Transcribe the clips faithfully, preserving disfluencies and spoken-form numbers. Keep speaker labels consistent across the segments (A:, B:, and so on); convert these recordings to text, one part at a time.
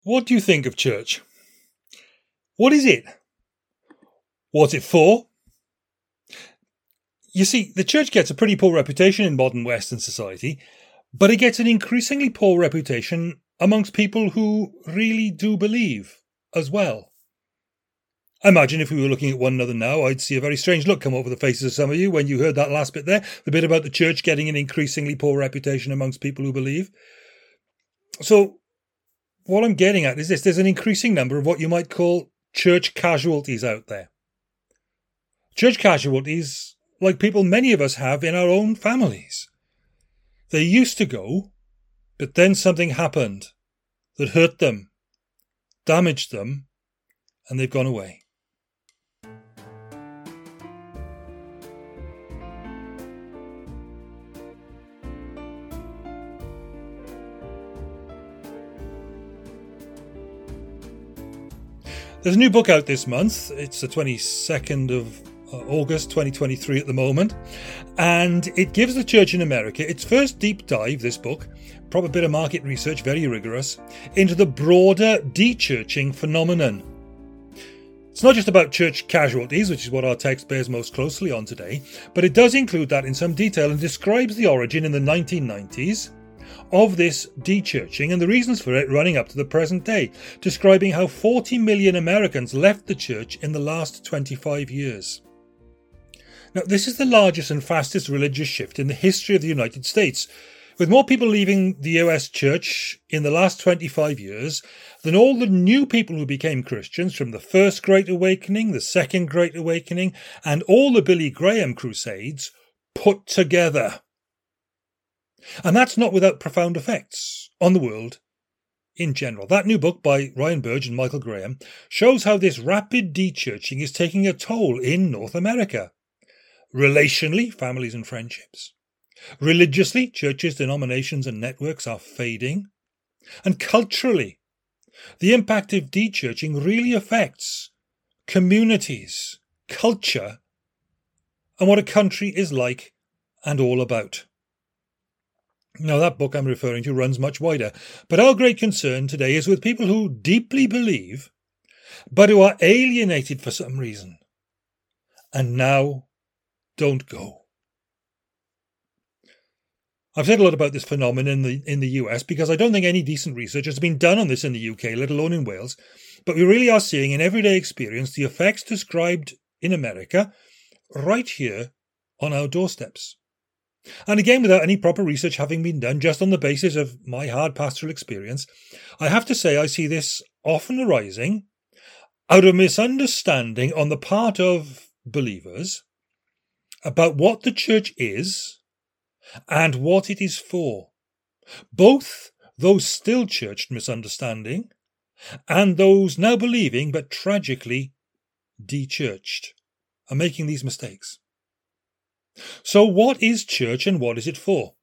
A: What do you think of church? What is it? What's it for? You see, the church gets a pretty poor reputation in modern Western society, but it gets an increasingly poor reputation amongst people who really do believe as well. I imagine if we were looking at one another now, I'd see a very strange look come over the faces of some of you when you heard that last bit there, the bit about the church getting an increasingly poor reputation amongst people who believe. So, what I'm getting at is this. There's an increasing number of what you might call church casualties out there. Church casualties like people many of us have in our own families. They used to go, but then something happened that hurt them, damaged them, and they've gone away. There's a new book out this month. It's the twenty-second of August twenty twenty-three at the moment, and it gives the church in America its first deep dive, this book, proper bit of market research, very rigorous, into the broader de-churching phenomenon. It's not just about church casualties, which is what our text bears most closely on today, but it does include that in some detail and describes the origin in the nineteen nineties of this de-churching and the reasons for it running up to the present day, describing how forty million Americans left the church in the last twenty-five years. Now, this is the largest and fastest religious shift in the history of the United States, with more people leaving the U S church in the last twenty-five years than all the new people who became Christians from the First Great Awakening, the Second Great Awakening, and all the Billy Graham crusades put together. And that's not without profound effects on the world in general. That new book by Ryan Burge and Michael Graham shows how this rapid de-churching is taking a toll in North America. Relationally, families and friendships. Religiously, churches, denominations and networks are fading. And culturally, the impact of de-churching really affects communities, culture, and what a country is like and all about. Now, that book I'm referring to runs much wider, but our great concern today is with people who deeply believe, but who are alienated for some reason, and now don't go. I've said a lot about this phenomenon in the in the U S because I don't think any decent research has been done on this in the U K, let alone in Wales, but we really are seeing in everyday experience the effects described in America right here on our doorsteps. And again, without any proper research having been done, just on the basis of my hard pastoral experience, I have to say I see this often arising out of misunderstanding on the part of believers about what the church is and what it is for. Both those still churched misunderstanding and those now believing but tragically de-churched are making these mistakes. So what is church and what is it for?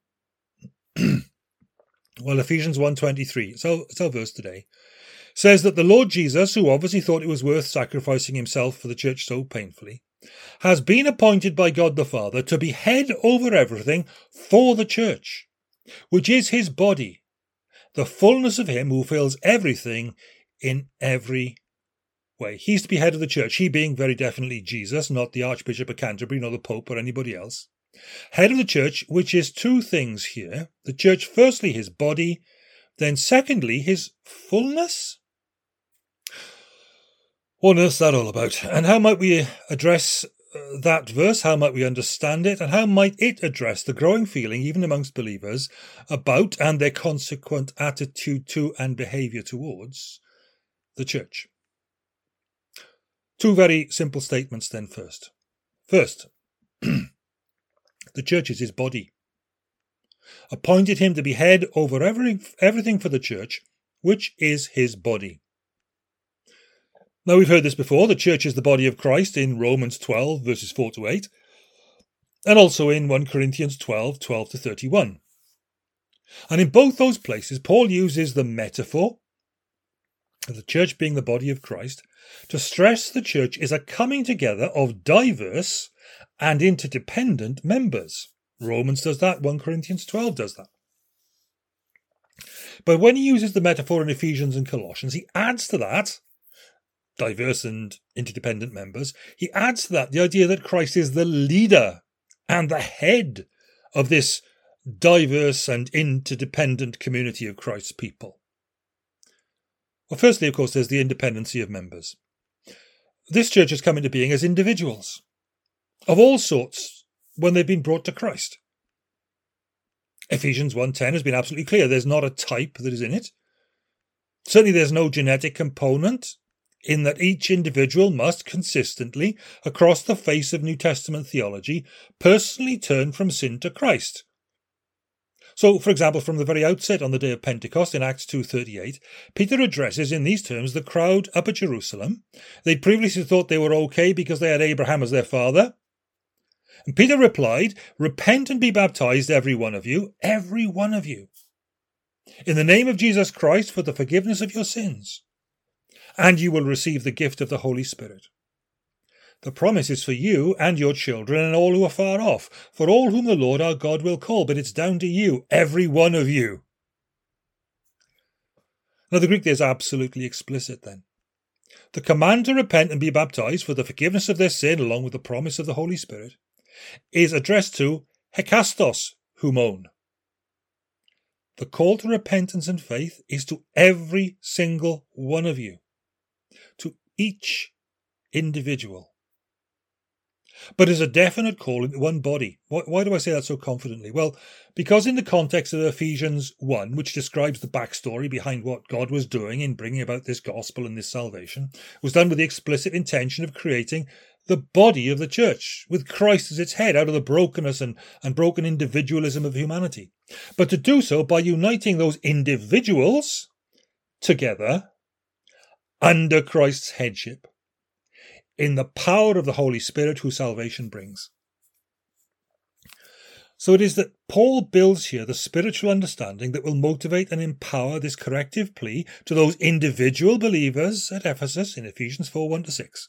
A: Well, Ephesians one twenty-three, so it's our verse today, says that the Lord Jesus, who obviously thought it was worth sacrificing himself for the church so painfully, has been appointed by God the Father to be head over everything for the church, which is his body, the fullness of him who fills everything in every way. He's to be head of the church, he being very definitely Jesus, not the Archbishop of Canterbury, nor the Pope or anybody else. Head of the church, which is two things here. The church, firstly, his body, then secondly, his fullness. What on earth's that all about? And how might we address uh, that verse? How might we understand it? And how might it address the growing feeling, even amongst believers, about and their consequent attitude to and behaviour towards the church? Two very simple statements then first. First, the church is his body. Appointed him to be head over every, everything for the church, which is his body. Now, we've heard this before. The church is the body of Christ in Romans twelve, verses four to eight, and also in First Corinthians twelve, twelve to thirty-one. And in both those places, Paul uses the metaphor of the church being the body of Christ to stress the church is a coming together of diverse and interdependent members. Romans does that, First Corinthians twelve does that. But when he uses the metaphor in Ephesians and Colossians, he adds to that, diverse and interdependent members, he adds to that the idea that Christ is the leader and the head of this diverse and interdependent community of Christ's people. Well, firstly, of course, there's the independency of members. This church has come into being as individuals of all sorts when they've been brought to Christ. Ephesians one ten has been absolutely clear. There's not a type that is in it. Certainly there's no genetic component, in that each individual must consistently, across the face of New Testament theology, personally turn from sin to Christ. So, for example, from the very outset on the day of Pentecost in Acts two thirty-eight, Peter addresses in these terms the crowd up at Jerusalem. They'd previously thought they were okay because they had Abraham as their father. And Peter replied, "Repent and be baptized, every one of you, every one of you, in the name of Jesus Christ for the forgiveness of your sins, and you will receive the gift of the Holy Spirit. The promise is for you and your children and all who are far off, for all whom the Lord our God will call, but it's down to you, every one of you." Now, the Greek there is absolutely explicit then. The command to repent and be baptized for the forgiveness of their sin, along with the promise of the Holy Spirit, is addressed to hekastos humon. The call to repentance and faith is to every single one of you, to each individual. But as a definite call into one body. Why, why do I say that so confidently? Well, because in the context of Ephesians one, which describes the backstory behind what God was doing in bringing about this gospel and this salvation, was done with the explicit intention of creating the body of the church, with Christ as its head, out of the brokenness and, and broken individualism of humanity. But to do so by uniting those individuals together under Christ's headship, in the power of the Holy Spirit who salvation brings. So it is that Paul builds here the spiritual understanding that will motivate and empower this corrective plea to those individual believers at Ephesus in Ephesians four one to six.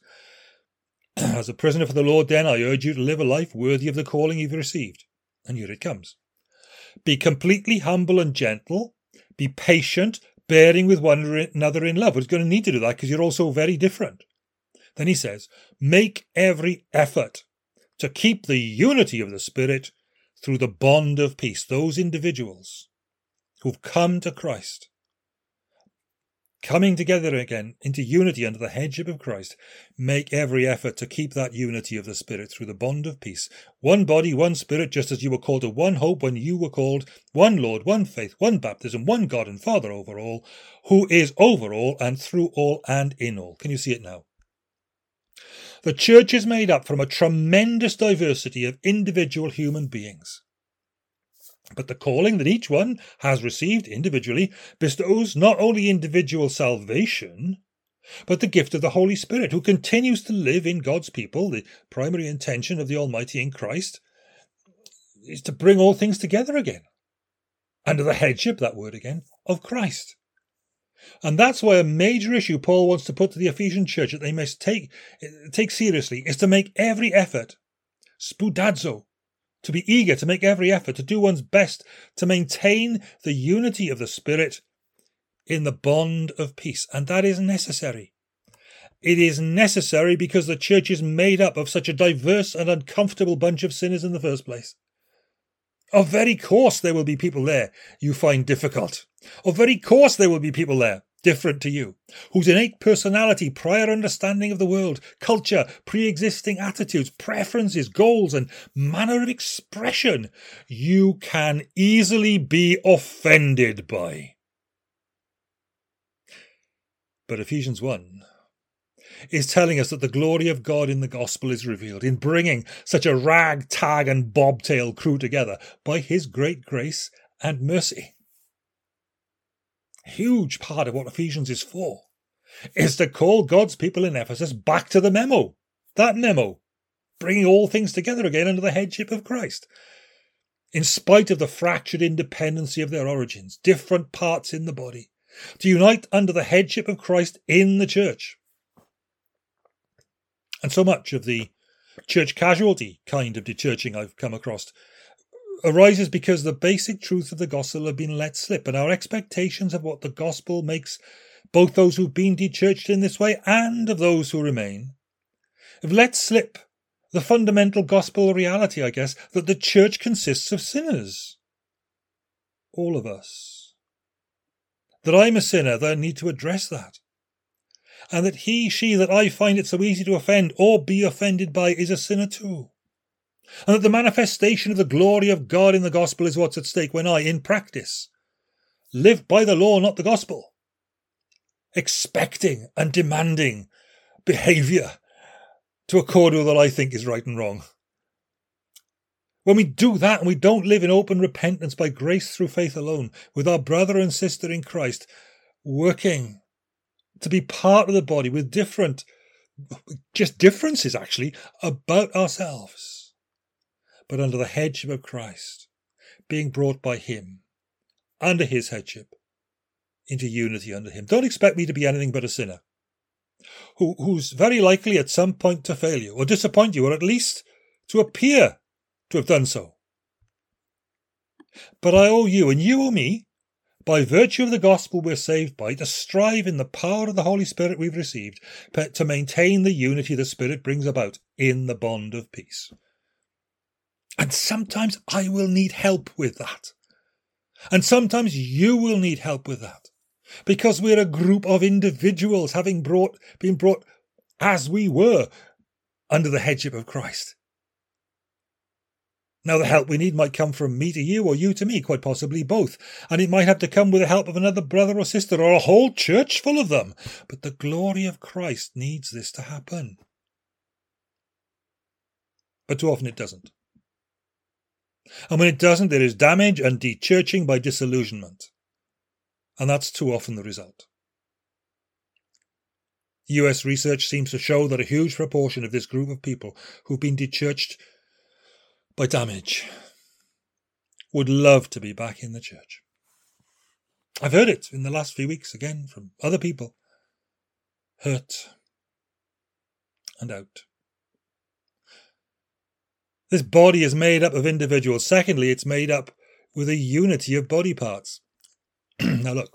A: As a prisoner for the Lord, then, I urge you to live a life worthy of the calling you've received. And here it comes. Be completely humble and gentle. Be patient, bearing with one another in love. Well, it's going to need to do that because you're all so very different. Then he says, make every effort to keep the unity of the Spirit through the bond of peace. Those individuals who've come to Christ, coming together again into unity under the headship of Christ, make every effort to keep that unity of the Spirit through the bond of peace. One body, one Spirit, just as you were called to one hope when you were called, one Lord, one faith, one baptism, one God and Father over all, who is over all and through all and in all. Can you see it now? The church is made up from a tremendous diversity of individual human beings. But the calling that each one has received individually bestows not only individual salvation, but the gift of the Holy Spirit, who continues to live in God's people. The primary intention of the Almighty in Christ is to bring all things together again, under the headship, that word again, of Christ. And that's why a major issue Paul wants to put to the Ephesian church that they must take, take seriously is to make every effort, spoudazo, to be eager to make every effort, to do one's best to maintain the unity of the Spirit in the bond of peace. And that is necessary. It is necessary because the church is made up of such a diverse and uncomfortable bunch of sinners in the first place. Of very course there will be people there you find difficult. Of very course there will be people there, different to you, whose innate personality, prior understanding of the world, culture, pre-existing attitudes, preferences, goals, and manner of expression you can easily be offended by. But Ephesians one is telling us that the glory of God in the gospel is revealed in bringing such a ragtag and bobtail crew together by his great grace and mercy. A huge part of what Ephesians is for is to call God's people in Ephesus back to the memo. That memo, bringing all things together again under the headship of Christ. In spite of the fractured independency of their origins, different parts in the body, to unite under the headship of Christ in the church. And so much of the church casualty kind of dechurching I've come across arises because the basic truth of the gospel have been let slip, and our expectations of what the gospel makes both those who've been de-churched in this way and of those who remain have let slip the fundamental gospel reality, I guess, that the church consists of sinners. All of us. That I'm a sinner, that I need to address that. And that he, she, that I find it so easy to offend or be offended by is a sinner too. And that the manifestation of the glory of God in the gospel is what's at stake when I, in practice, live by the law, not the gospel, expecting and demanding behaviour to accord with what I think is right and wrong. When we do that and we don't live in open repentance by grace through faith alone, with our brother and sister in Christ, working to be part of the body with different, just differences actually, about ourselves, but under the headship of Christ, being brought by him, under his headship, into unity under him. Don't expect me to be anything but a sinner, who, who's very likely at some point to fail you, or disappoint you, or at least to appear to have done so. But I owe you, and you owe me, by virtue of the gospel we're saved by, to strive in the power of the Holy Spirit we've received, to maintain the unity the Spirit brings about in the bond of peace. And sometimes I will need help with that. And sometimes you will need help with that. Because we're a group of individuals having brought, been brought, as we were, under the headship of Christ. Now, the help we need might come from me to you or you to me, quite possibly both. And it might have to come with the help of another brother or sister or a whole church full of them. But the glory of Christ needs this to happen. But too often it doesn't. And when it doesn't, there is damage and de-churching by disillusionment. And that's too often the result. U S research seems to show that a huge proportion of this group of people who've been de-churched by damage would love to be back in the church. I've heard it in the last few weeks again from other people. Hurt and out. This body is made up of individuals. Secondly, it's made up with a unity of body parts. Now look,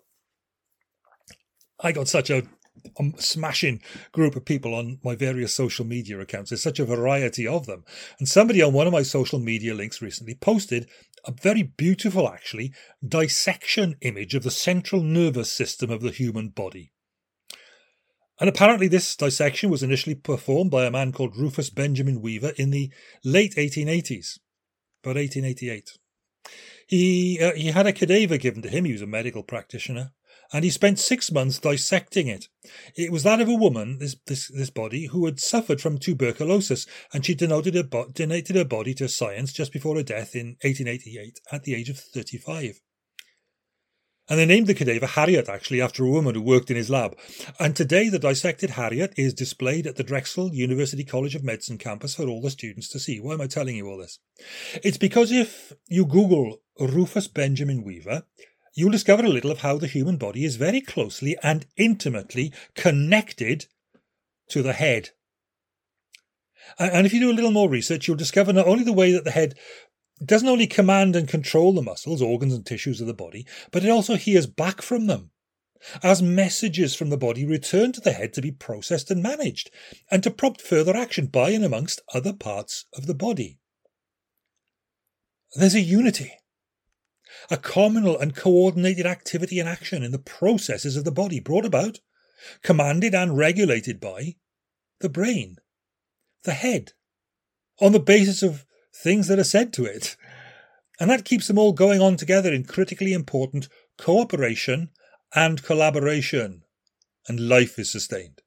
A: I got such a, a smashing group of people on my various social media accounts. There's such a variety of them. And somebody on one of my social media links recently posted a very beautiful, actually, dissection image of the central nervous system of the human body. And apparently this dissection was initially performed by a man called Rufus Benjamin Weaver in the late eighteen eighties, about eighteen eighty-eight. He uh, he had a cadaver given to him. He was a medical practitioner, and he spent six months dissecting it. It was that of a woman, this this this body, who had suffered from tuberculosis, and she donated her, bo- donated her body to science just before her death in eighteen eighty-eight at the age of thirty-five. And they named the cadaver Harriet, actually, after a woman who worked in his lab. And today the dissected Harriet is displayed at the Drexel University College of Medicine campus for all the students to see. Why am I telling you all this? It's because if you Google Rufus Benjamin Weaver, you'll discover a little of how the human body is very closely and intimately connected to the head. And if you do a little more research, you'll discover not only the way that the head doesn't only command and control the muscles, organs and tissues of the body, but it also hears back from them, as messages from the body return to the head to be processed and managed, and to prompt further action by and amongst other parts of the body. There's a unity, a communal and coordinated activity and action in the processes of the body brought about, commanded and regulated by the brain, the head, on the basis of things that are said to it. And that keeps them all going on together in critically important cooperation and collaboration. And life is sustained.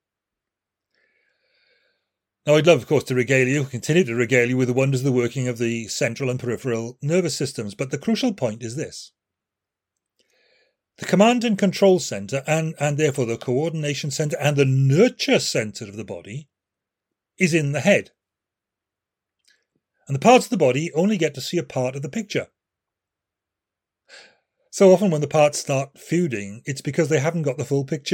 A: Now, I'd love, of course, to regale you, continue to regale you with the wonders of the working of the central and peripheral nervous systems. But the crucial point is this. The command and control centre, and, and therefore the coordination centre and the nurture centre of the body, is in the head. And the parts of the body only get to see a part of the picture. So often when the parts start feuding, it's because they haven't got the full picture.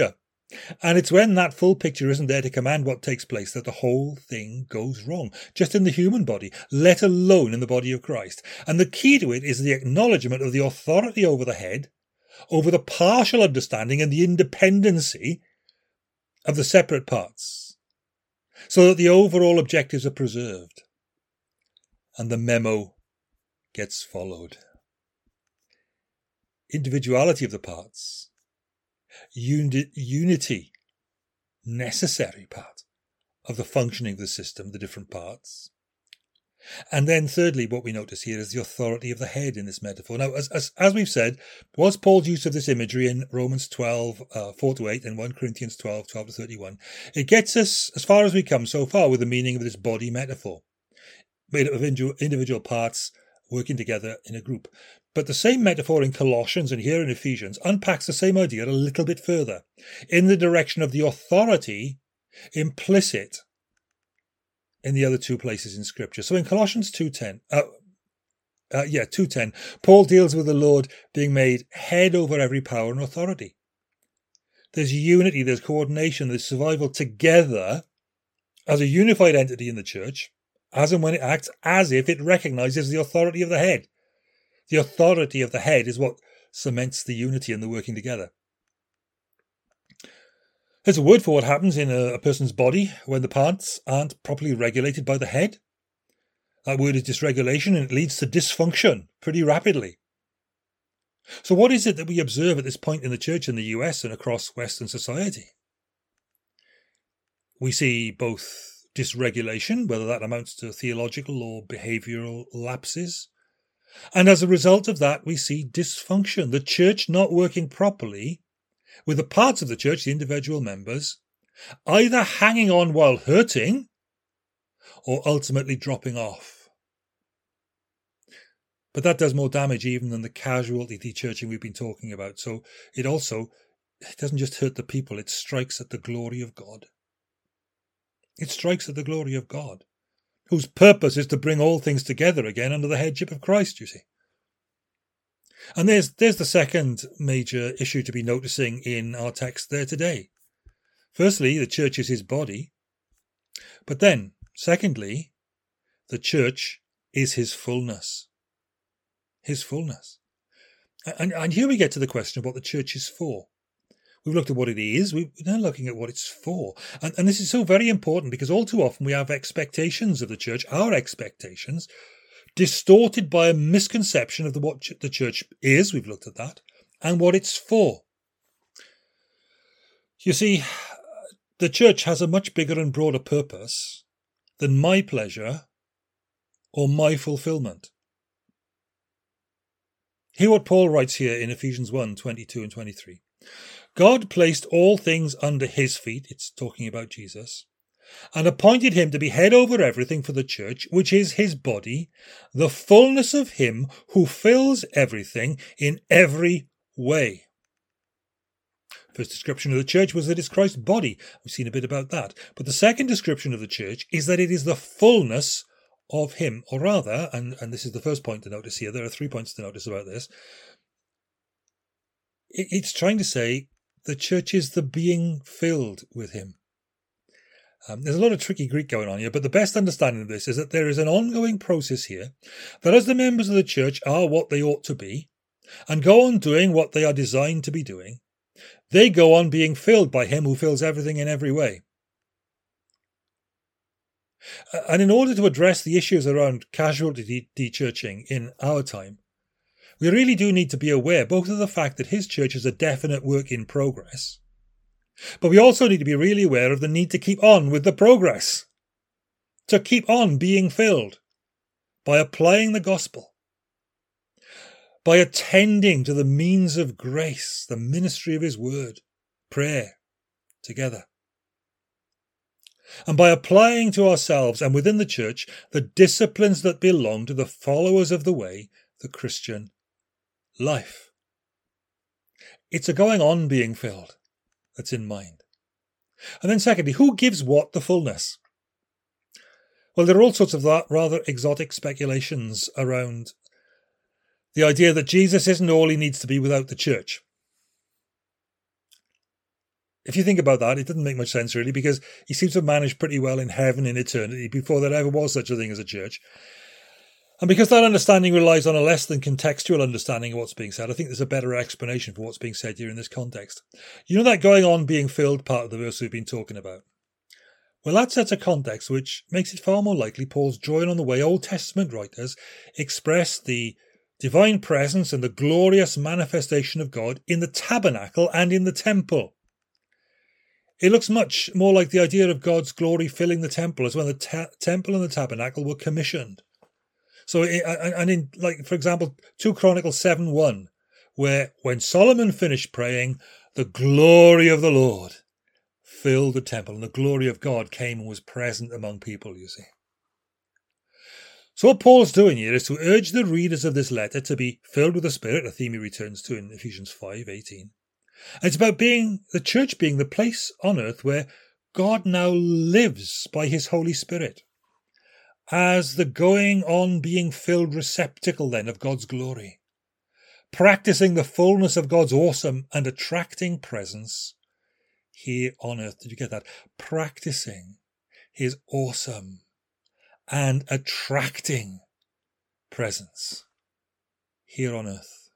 A: And it's when that full picture isn't there to command what takes place that the whole thing goes wrong, just in the human body, let alone in the body of Christ. And the key to it is the acknowledgement of the authority over the head, over the partial understanding and the independency of the separate parts, so that the overall objectives are preserved and the memo gets followed. Individuality of the parts, uni- unity, necessary part of the functioning of the system, the different parts. And then thirdly, what we notice here is the authority of the head in this metaphor. Now, as as, as we've said, was Paul's use of this imagery in Romans twelve, uh, four to eight and First Corinthians twelve, twelve to thirty-one. It gets us as far as we come so far with the meaning of this body metaphor, made up of individual parts working together in a group. But the same metaphor in Colossians and here in Ephesians unpacks the same idea a little bit further, in the direction of the authority implicit in the other two places in Scripture. So in Colossians two ten, uh, uh, yeah, two ten, Paul deals with the Lord being made head over every power and authority. There's unity, there's coordination, there's survival together as a unified entity in the church, as and when it acts as if it recognizes the authority of the head. The authority of the head is what cements the unity and the working together. There's a word for what happens in a, a person's body when the parts aren't properly regulated by the head. That word is dysregulation, and it leads to dysfunction pretty rapidly. So what is it that we observe at this point in the church in the U S and across Western society? We see both dysregulation, whether that amounts to theological or behavioural lapses. And as a result of that, we see dysfunction, the church not working properly, with the parts of the church, the individual members, either hanging on while hurting or ultimately dropping off. But that does more damage even than the casualty de-churching we've been talking about. So it also, it doesn't just hurt the people, it strikes at the glory of God. It strikes at the glory of God, whose purpose is to bring all things together again under the headship of Christ, you see. And there's there's the second major issue to be noticing in our text there today. Firstly, the church is his body. But then, secondly, the church is his fullness. His fullness. And, and here we get to the question of what the church is for. We've looked at what it is, we're now looking at what it's for. And, and this is so very important because all too often we have expectations of the church, our expectations, distorted by a misconception of the, what the church is, we've looked at that, and what it's for. You see, the church has a much bigger and broader purpose than my pleasure or my fulfillment. Hear what Paul writes here in Ephesians one, twenty-two and twenty-three. God placed all things under his feet, it's talking about Jesus, and appointed him to be head over everything for the church, which is his body, the fullness of him who fills everything in every way. First description of the church was that it's Christ's body. We've seen a bit about that. But the second description of the church is that it is the fullness of him, or rather, and, and this is the first point to notice here, there are three points to notice about this. It, it's trying to say the church is the being filled with him. Um, there's a lot of tricky Greek going on here, but the best understanding of this is that there is an ongoing process here that as the members of the church are what they ought to be and go on doing what they are designed to be doing, they go on being filled by him who fills everything in every way. And in order to address the issues around casualty de-churching in our time, we really do need to be aware both of the fact that his church is a definite work in progress, but we also need to be really aware of the need to keep on with the progress, to keep on being filled by applying the gospel, by attending to the means of grace, the ministry of his word, prayer, together, and by applying to ourselves and within the church the disciplines that belong to the followers of the way, the Christian life. It's a going on being filled that's in mind. And then secondly, who gives what the fullness? Well, there are all sorts of that rather exotic speculations around the idea that Jesus isn't all he needs to be without the church. if you think about that, it doesn't make much sense really, because he seems to have managed pretty well in heaven in eternity before there ever was such a thing as a church. And because that understanding relies on a less than contextual understanding of what's being said, I think there's a better explanation for what's being said here in this context. You know that going on being filled part of the verse we've been talking about? Well, that sets a context which makes it far more likely Paul's drawing on the way Old Testament writers express the divine presence and the glorious manifestation of God in the tabernacle and in the temple. It looks much more like the idea of God's glory filling the temple as when the ta- temple and the tabernacle were commissioned. So, and in, like, for example, Second Chronicles seven one, where when Solomon finished praying, the glory of the Lord filled the temple, and the glory of God came and was present among people, you see. So what Paul's doing here is to urge the readers of this letter to be filled with the Spirit, a theme he returns to in Ephesians five eighteen. And it's about being the church being the place on earth where God now lives by his Holy Spirit, as the going on being filled receptacle then of God's glory, practicing the fullness of God's awesome and attracting presence here on earth. Did you get that? Practicing his awesome and attracting presence here on earth.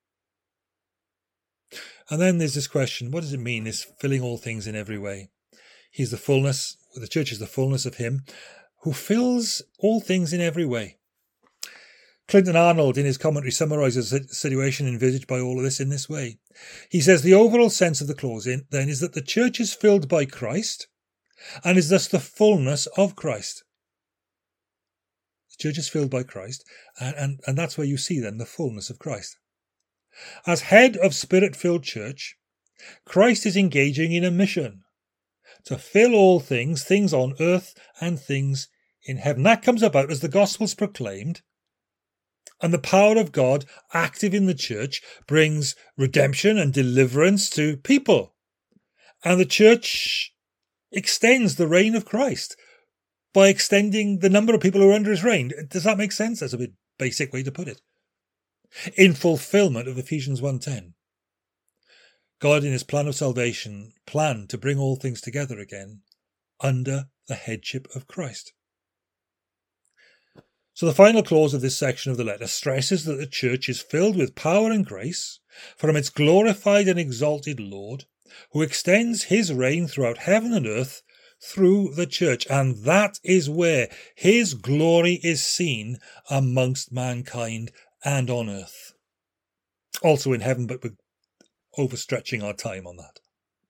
A: And then there's this question, what does it mean, this filling all things in every way? He's the fullness, the church is the fullness of him who fills all things in every way. Clinton Arnold, in his commentary, summarises the situation envisaged by all of this in this way. He says the overall sense of the clause in, then is that the church is filled by Christ and is thus the fullness of Christ. The church is filled by Christ, and, and, and that's where you see then the fullness of Christ. As head of Spirit-filled church, Christ is engaging in a mission to fill all things, things on earth and things in heaven. That comes about as the gospel's proclaimed, and the power of God active in the church brings redemption and deliverance to people. And the church extends the reign of Christ by extending the number of people who are under his reign. Does that make sense? That's a bit basic way to put it. In fulfillment of Ephesians one ten. God in his plan of salvation planned to bring all things together again under the headship of Christ. So the final clause of this section of the letter stresses that the church is filled with power and grace from its glorified and exalted Lord, who extends his reign throughout heaven and earth through the church. And that is where his glory is seen amongst mankind and on earth. Also in heaven, but we're overstretching our time on that.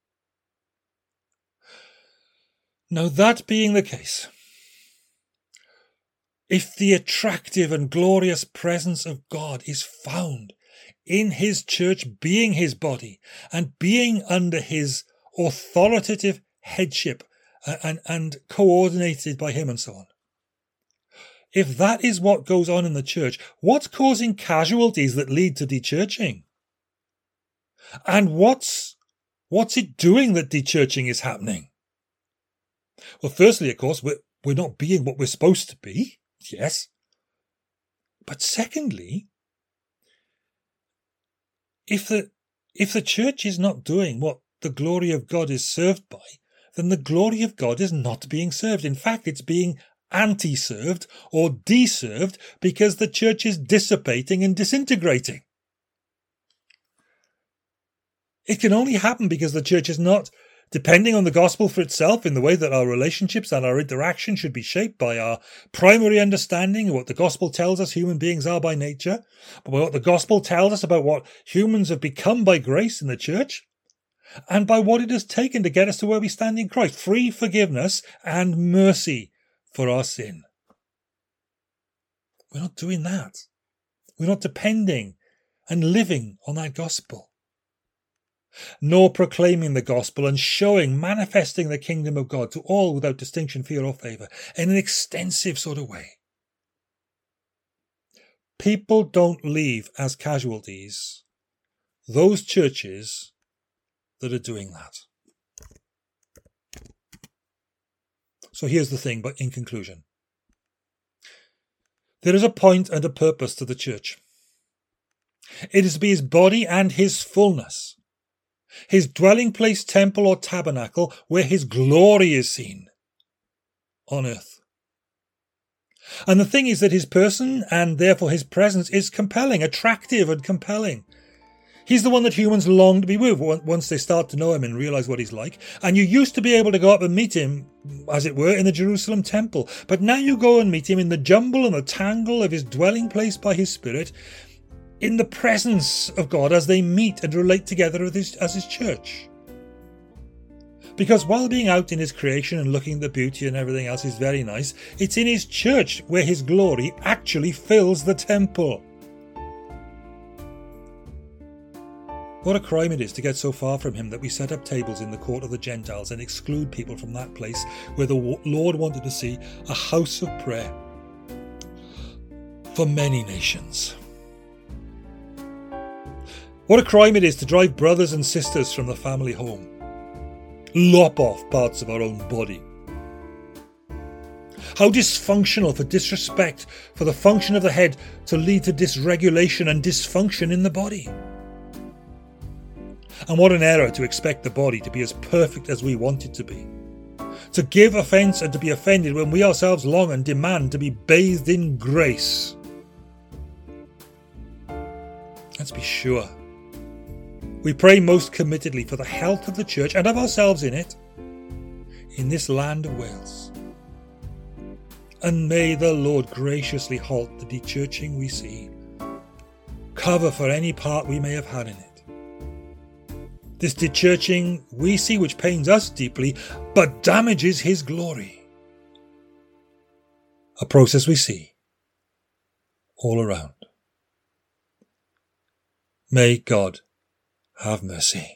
A: Now, that being the case, if the attractive and glorious presence of God is found in his church being his body and being under his authoritative headship and, and coordinated by him and so on, if that is what goes on in the church, what's causing casualties that lead to dechurching? And what's, what's it doing that dechurching is happening? Well, firstly, of course, we're, we're not being what we're supposed to be. Yes. But secondly, if the, if the church is not doing what the glory of God is served by, then the glory of God is not being served. In fact, it's being anti-served or deserved because the church is dissipating and disintegrating. It can only happen because the church is not depending on the gospel for itself in the way that our relationships and our interaction should be shaped by our primary understanding of what the gospel tells us human beings are by nature, but by what the gospel tells us about what humans have become by grace in the church, and by what it has taken to get us to where we stand in Christ, free forgiveness and mercy for our sin. We're not doing that. We're not depending and living on that gospel, nor proclaiming the gospel and showing, manifesting the kingdom of God to all without distinction, fear or favour, in an extensive sort of way. People don't leave as casualties those churches that are doing that. So here's the thing, but in conclusion, there is a point and a purpose to the church. It is to be his body and his fullness, his dwelling place, temple or tabernacle, where his glory is seen on earth. And the thing is that his person, and therefore his presence, is compelling, attractive and compelling. He's the one that humans long to be with once they start to know him and realise what he's like. And you used to be able to go up and meet him, as it were, in the Jerusalem temple. But now you go and meet him in the jumble and the tangle of his dwelling place by his Spirit, in the presence of God as they meet and relate together as his, as his church. Because while being out in his creation and looking at the beauty and everything else is very nice, it's in his church where his glory actually fills the temple. What a crime it is to get so far from him that we set up tables in the court of the Gentiles and exclude people from that place where the Lord wanted to see a house of prayer for many nations. What a crime it is to drive brothers and sisters from the family home, lop off parts of our own body. How dysfunctional for disrespect for the function of the head to lead to dysregulation and dysfunction in the body. And what an error to expect the body to be as perfect as we want it to be. To give offence and to be offended when we ourselves long and demand to be bathed in grace. Let's be sure. We pray most committedly for the health of the church and of ourselves in it, in this land of Wales. And may the Lord graciously halt the dechurching we see, cover for any part we may have had in it. This dechurching we see which pains us deeply, but damages his glory. A process we see all around. May God have mercy.